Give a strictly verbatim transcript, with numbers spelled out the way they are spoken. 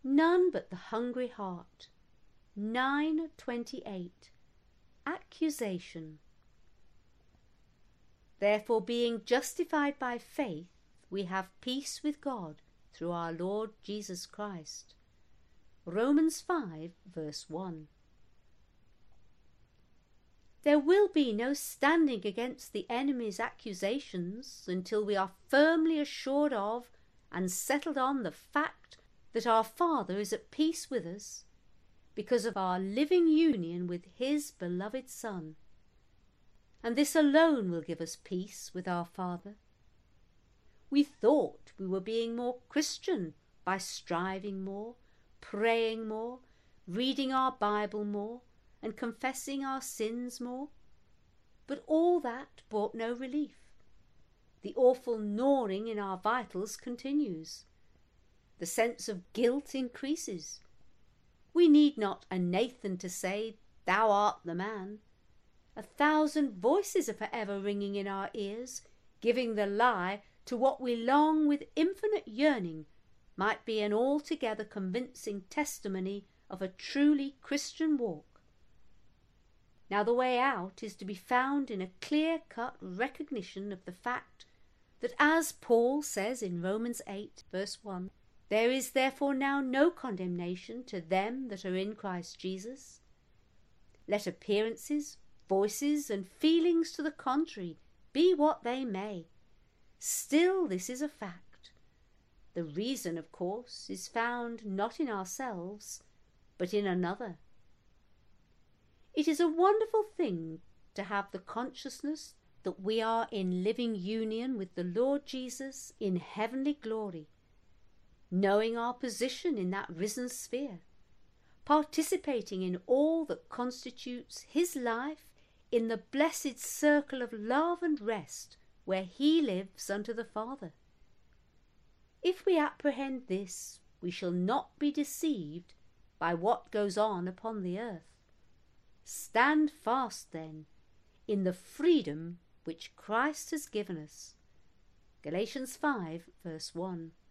None but the hungry heart. nine twenty-eight. Accusation. Therefore, being justified by faith, we have peace with God through our Lord Jesus Christ. Romans five, verse one. There will be no standing against the enemy's accusations until we are firmly assured of and settled on the fact that our Father is at peace with us because of our living union with his beloved Son. And this alone will give us peace with our Father. We thought we were being more Christian by striving more, praying more, reading our Bible more, and confessing our sins more. But all that brought no relief. The awful gnawing in our vitals continues. The sense of guilt increases. We need not a Nathan to say, "Thou art the man." A thousand voices are forever ringing in our ears, giving the lie to what we long with infinite yearning might be an altogether convincing testimony of a truly Christian walk. Now the way out is to be found in a clear-cut recognition of the fact that, as Paul says in Romans eight, verse one, there is therefore now no condemnation to them that are in Christ Jesus. Let appearances, voices, and feelings to the contrary be what they may. Still this is a fact. The reason, of course, is found not in ourselves, but in another. It is a wonderful thing to have the consciousness that we are in living union with the Lord Jesus in heavenly glory, knowing our position in that risen sphere, participating in all that constitutes his life in the blessed circle of love and rest where he lives unto the Father. If we apprehend this, we shall not be deceived by what goes on upon the earth. Stand fast, then, in the freedom which Christ has given us. Galatians five, verse one.